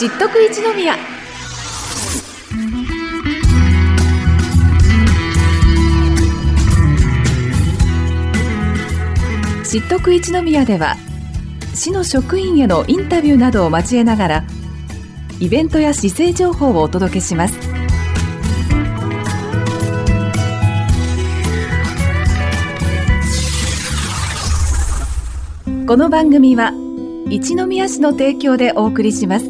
知っとく一宮。知っとく一宮では、市の職員へのインタビューなどを交えながら、イベントや市政情報をお届けします。この番組は一宮市の提供でお送りします。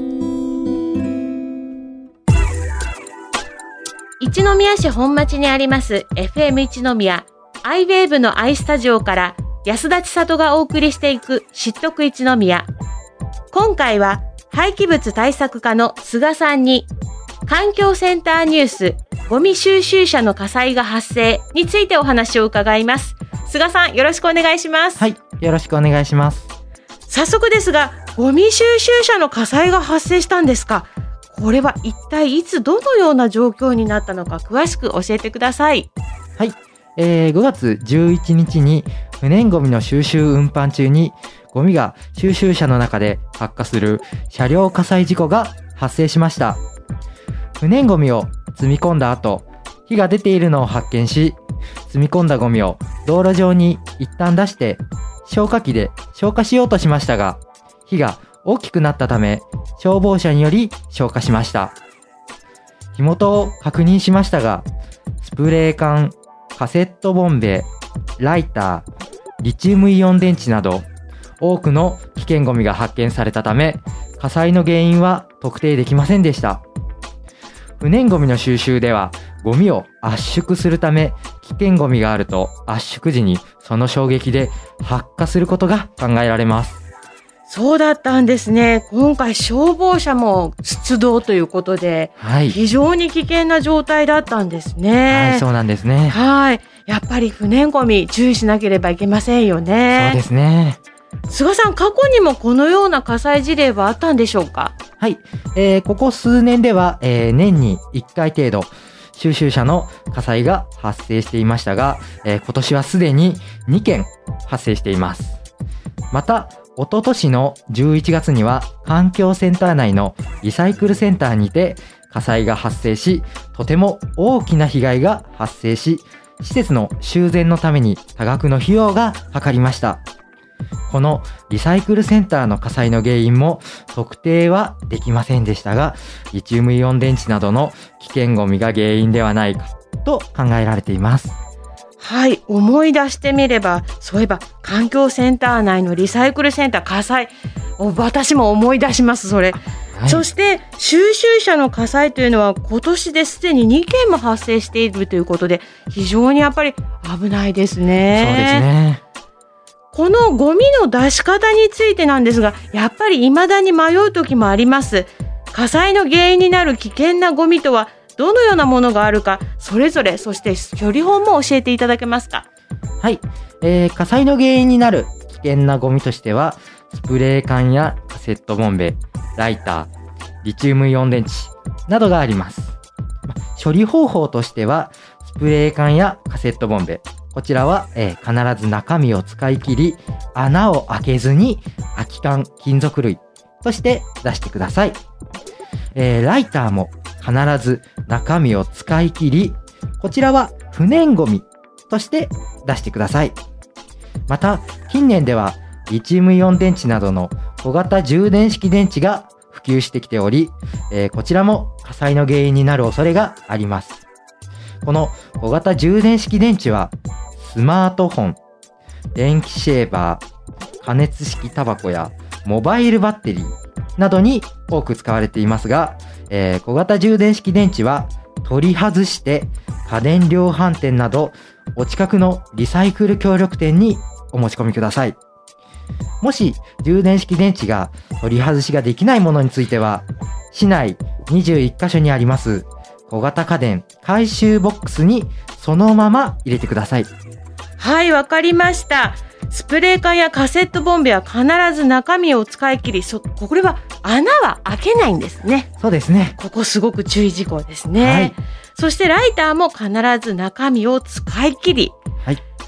一宮市本町にあります FM 一宮アイウェーブのアイスタジオから安田千里がお送りしていく知っとく一宮。今回は廃棄物対策課の菅さんに環境センターニュースゴミ収集車の火災が発生についてお話を伺います。菅さん、よろしくお願いします。 はい、よろしくお願いします。 早速ですが、ゴミ収集車の火災が発生したんですか？これは一体いつどのような状況になったのか詳しく教えてください。 はい、5月11日に不燃ゴミの収集運搬中にゴミが収集車の中で発火する車両火災事故が発生しました。不燃ゴミを積み込んだ後、火が出ているのを発見し、積み込んだゴミを道路上に一旦出して消火器で消火しようとしましたが、火が大きくなったため消防車により消火しました。火元を確認しましたが、スプレー缶、カセットボンベ、ライター、リチウムイオン電池など多くの危険ゴミが発見されたため、火災の原因は特定できませんでした。不燃ゴミの収集ではゴミを圧縮するため、危険ゴミがあると圧縮時にその衝撃で発火することが考えられます。 そうだったんですね。今回消防車も出動ということで、はい、非常に危険な状態だったんですね。 はい、そうなんですね。 はい、やっぱり不燃ゴミ注意しなければいけませんよね。 そうですね。 菅さん、過去にもこのような火災事例はあったんでしょうか？ はい、ここ数年では、年に1回程度収集車の火災が発生していましたが、今年はすでに2件発生しています。また、一昨年の11月には環境センター内のリサイクルセンターにて火災が発生し、とても大きな被害が発生し、施設の修繕のために多額の費用がかかりました。このリサイクルセンターの火災の原因も特定はできませんでしたが、リチウムイオン電池などの危険ゴミが原因ではないかと考えられています。 はい、思い出してみれば、そういえば環境センター内のリサイクルセンター火災、私も思い出します、それ。はい、そして収集車の火災というのは今年ですでに2件も発生しているということで、非常にやっぱり危ないですね。 そうですね。 このゴミの出し方についてなんですが、やっぱり未だに迷う時もあります。火災の原因になる危険なゴミとはどのようなものがあるか、それぞれ、そして処理法も教えていただけますか？ はい、火災の原因になる危険なゴミとしては、スプレー缶やカセットボンベ、ライター、リチウムイオン電池などがあります。処理方法としては、スプレー缶やカセットボンベ、こちらは、必ず中身を使い切り、穴を開けずに空き缶、金属類として出してください。ライターも必ず中身を使い切り、こちらは不燃ゴミとして出してください。また、近年ではリチウムイオン電池などの小型充電式電池が普及してきており、こちらも火災の原因になる恐れがあります。この小型充電式電池は、スマートフォン、電気シェーバー、加熱式タバコやモバイルバッテリーなどに多く使われていますが、小型充電式電池は取り外して家電量販店などお近くのリサイクル協力店にお持ち込みください。もし充電式電池が取り外しができないものについては、市内21カ所にあります小型家電回収ボックスにそのまま入れてください。 はい、わかりました。スプレー缶やカセットボンベは必ず中身を使い切り、これは穴は開けないんですね。 そうですね。 ここすごく注意事項ですね。 はい、 そしてライターも必ず中身を使い切り、はい、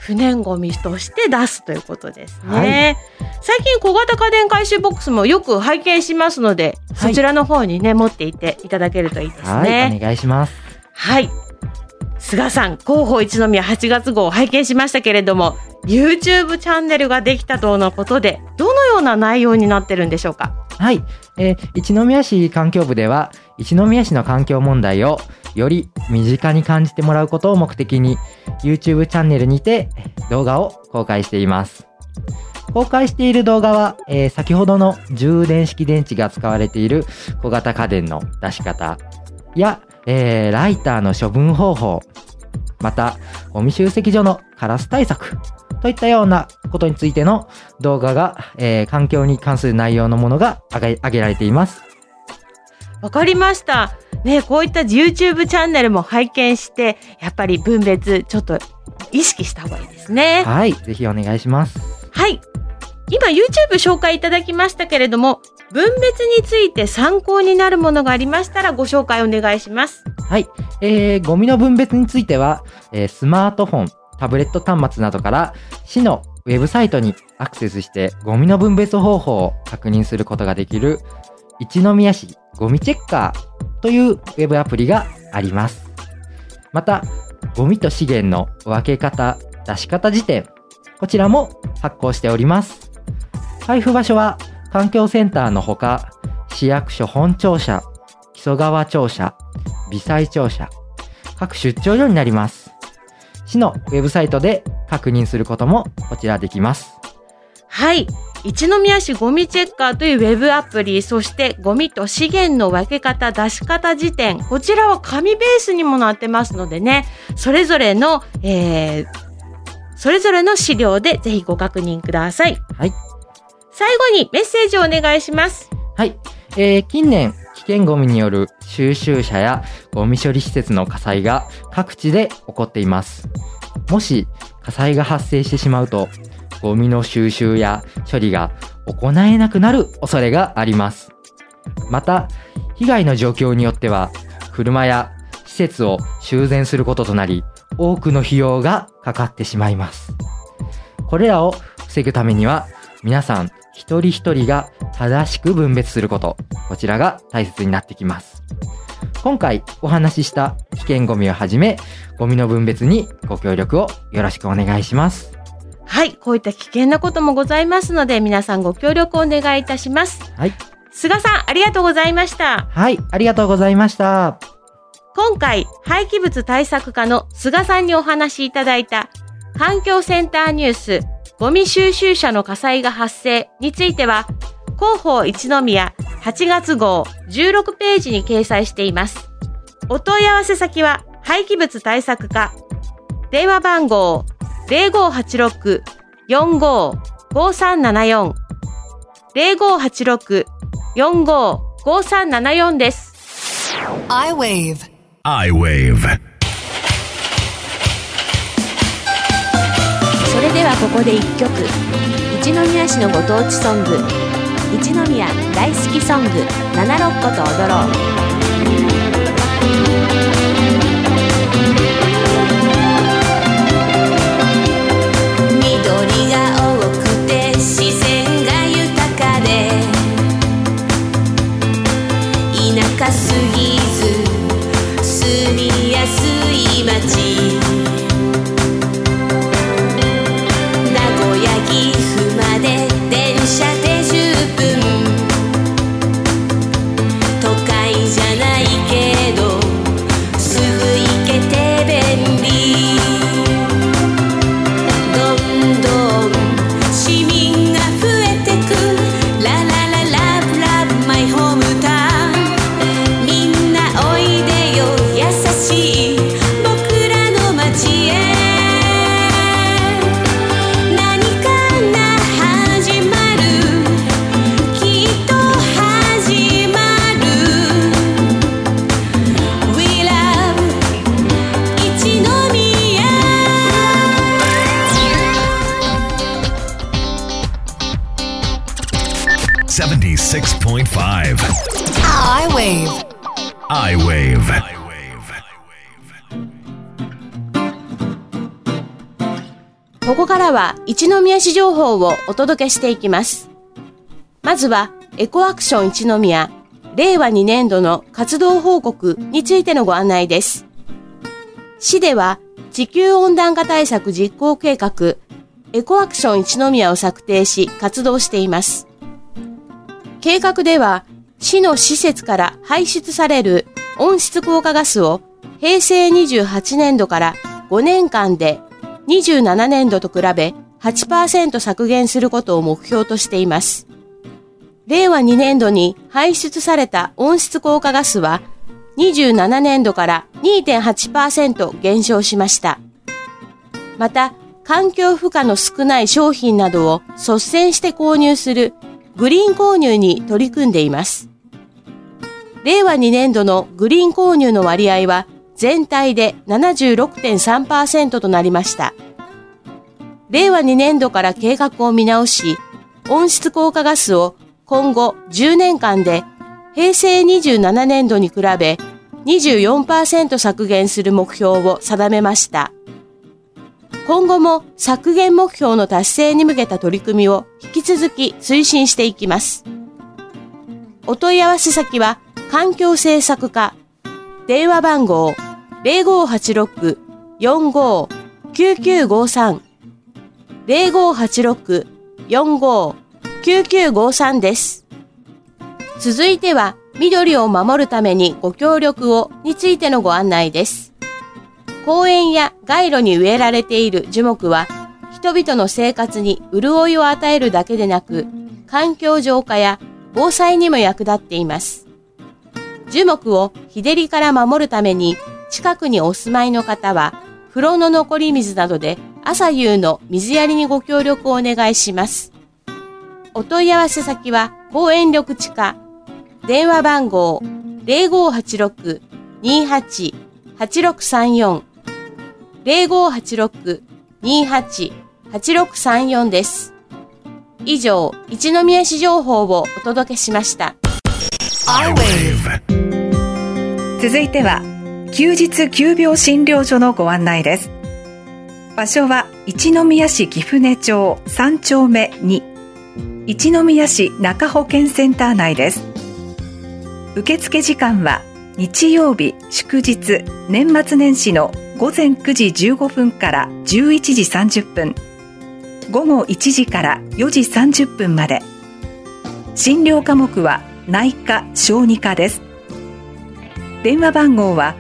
不燃ゴミとして出すということですね。最近小型家電回収ボックスもよく拝見しますので、そちらの方にね持っていっていただけるといいですね。 お願いします。 はい。菅さん、広報一宮8月号を拝見しましたけれども、YouTube チャンネルができたとのことで、どのような内容になってるんでしょうか？ はい、一宮市環境部では、一宮市の環境問題をより身近に感じてもらうことを目的に YouTube チャンネルにて動画を公開しています。公開している動画は、先ほどの充電式電池が使われている小型家電の出し方や、ライターの処分方法、またゴミ集積所のカラス対策といったようなことについての動画が、環境に関する内容のものが挙げられています。 わかりました。ね、こういった YouTube チャンネルも拝見して、やっぱり分別ちょっと意識した方がいいですね。 はい、ぜひお願いします。 はい。今 YouTube 紹介いただきましたけれども、分別について参考になるものがありましたらご紹介お願いします。 はい。ゴミの分別については、スマートフォン、タブレット端末などから市のウェブサイトにアクセスしてゴミの分別方法を確認することができる一宮市ゴミチェッカーというウェブアプリがあります。また、ゴミと資源の分け方、出し方辞典、こちらも発行しております。配布場所は環境センターのほか、市役所本庁舎、木曽川庁舎、微細庁舎、各出張所になります。市のウェブサイトで確認することもこちらできます。 はい。一宮市ゴミチェッカーというウェブアプリ、そしてゴミと資源の分け方、出し方辞典、こちらは紙ベースにもなってますのでね、それぞれの資料でぜひご確認ください。 はい。 最後にメッセージをお願いします。 はい。近年、危険ゴミによる収集車やゴミ処理施設の火災が各地で起こっています。もし火災が発生してしまうと、ゴミの収集や処理が行えなくなる恐れがあります。また、被害の状況によっては、車や施設を修繕することとなり、多くの費用がかかってしまいます。これらを防ぐためには、皆さん一人一人が正しく分別すること、こちらが大切になってきます。今回お話しした危険ゴミをはじめ、ゴミの分別にご協力をよろしくお願いします。 はい、こういった危険なこともございますので、皆さんご協力をお願いいたします。 はい。 菅さん、ありがとうございました。 はい、ありがとうございました。 今回、廃棄物対策課の菅さんにお話しいただいた、環境センターニュース、ゴミ収集車の火災が発生については、広報一宮8月号16ページに掲載しています。お問い合わせ先は、廃棄物対策課、電話番号 0586-455374 0586-455374 です。 iWave。 それではここで1曲、一宮市のご当地ソング、一宮大好きソング七六個と踊ろう。 緑が多くて自然が豊かで、田舎すぎず住みやすい街、名古屋岐阜まで電車で10分、都会じゃないけどすぐ行けて便利、どんどん市民が増えてく、ララララブラブマイホームタウン、みんなおいでよ優しい僕らの街へ、何かが始まる、きっと始まる、 We love 一宮。 76.5 iWave。 iWave。 ここからは一宮市情報をお届けしていきます。まずはエコアクション一宮令和2年度の活動報告についてのご案内です。市では地球温暖化対策実行計画エコアクション一宮を策定し活動しています。計画では市の施設から排出される温室効果ガスを平成28年度から5年間で27年度と比べ 8% 削減することを目標としています。令和2年度に排出された温室効果ガスは27年度から 2.8% 減少しました。また、環境負荷の少ない商品などを率先して購入するグリーン購入に取り組んでいます。令和2年度のグリーン購入の割合は全体で 76.3% となりました。令和2年度から計画を見直し、温室効果ガスを今後10年間で平成27年度に比べ 24% 削減する目標を定めました。今後も削減目標の達成に向けた取り組みを引き続き推進していきます。お問い合わせ先は環境政策課、電話番号 0586-45-9953 0586-45-9953 です。続いては緑を守るためにご協力をについてのご案内です。公園や街路に植えられている樹木は人々の生活に潤いを与えるだけでなく環境浄化や防災にも役立っています。樹木を日照りから守るために近くにお住まいの方は風呂の残り水などで朝夕の水やりにご協力をお願いします。お問い合わせ先は公園緑地課、電話番号 0586-28-8634 0586-28-8634 です。以上、一宮市情報をお届けしました。 続いては休日急病診療所のご案内です。場所は一宮市貴船町3丁目2、一宮市中保健センター内です。受付時間は日曜日祝日年末年始の午前9時15分から11時30分、午後1時から4時30分まで。診療科目は内科・小児科です。電話番号は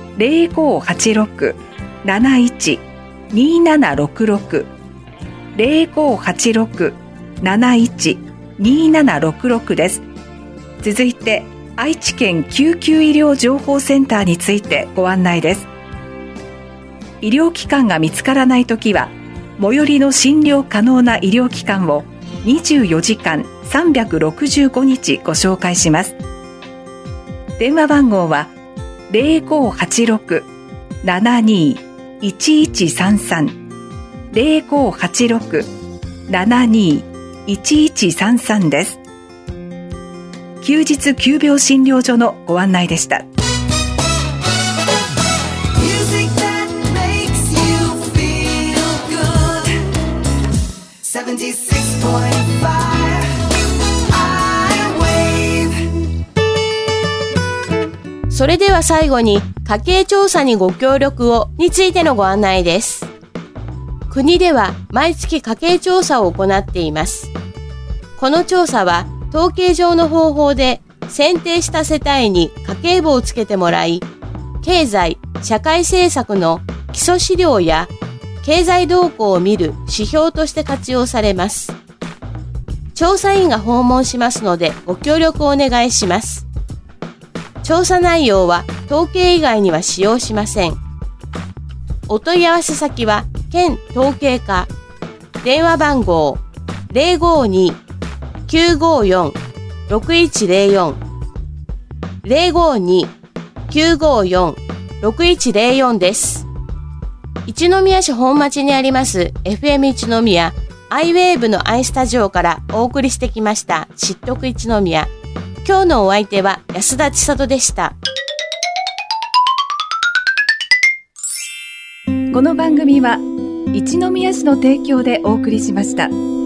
0586-71-2766 0586-71-2766 です。続いて愛知県救急医療情報センターについてご案内です。医療機関が見つからないときは最寄りの診療可能な医療機関を24時間365日ご紹介します。電話番号は 0586-72-1133 0586-72-1133 です。休日急病診療所のご案内でした。 それでは最後に家計調査にご協力をについてのご案内です。国では毎月家計調査を行っています。この調査は統計上の方法で選定した世帯に家計簿をつけてもらい、経済・社会政策の基礎資料や経済動向を見る指標として活用されます。調査員が訪問しますのでご協力をお願いします。調査内容は統計以外には使用しません。お問い合わせ先は県統計課、電話番号 052-954-6104 052-954-6104 です。一宮市本町にあります FM 一宮iWave のアイスタジオからお送りしてきました知得一宮。今日のお相手は安田千里でした。 この番組は一宮市の提供でお送りしました。